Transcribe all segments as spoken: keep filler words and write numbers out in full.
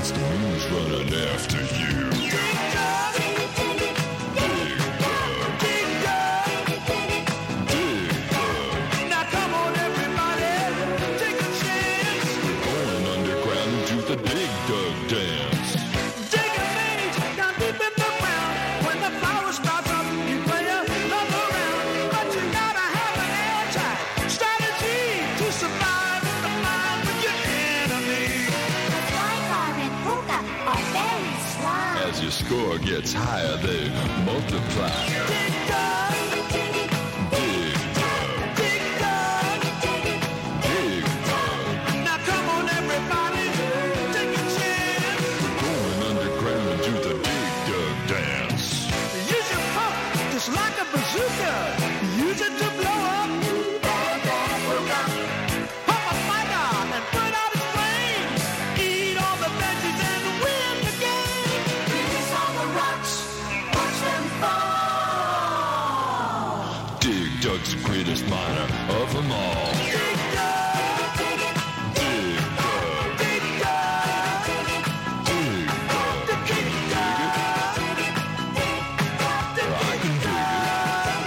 It's the moon's running after you. Dig Dug. Dig Dug. Dig Dug. Dig Dug. Now come on everybody, take a chance. We're going underground into the Dig Dug dance. Dig a maze down deep in the ground. When the flower starts up, you play another round. But you gotta have an airtight strategy to survive in the mind with your enemy. The fly car and polka are very sly. As your score gets higher, they multiply. Dig Dug. Dig Dug. Dig Dug. Dig Dug. Now come on everybody, take a chance. We're going underground into the Dig Dug dance. Use your pump just like a bazooka. Use it to blow up. Pump a fighter and put out its flames. Eat all the veggies and win the game. Release all the rocks, watch them fall. Dig Dug's the greatest miner of them all. Dig Dug. Dig Dug. Dig Dug. Dig Dug. Can you dig it? I can dig it.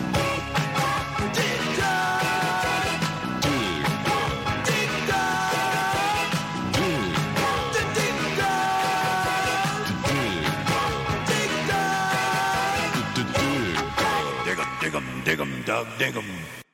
Dig Dug. Dig Dug. Dig Dug. Dig Dug. Dig Dug. Dig Dug. Dig Dug. Dig 'em, dig 'em, dig 'em, Doug, dig 'em.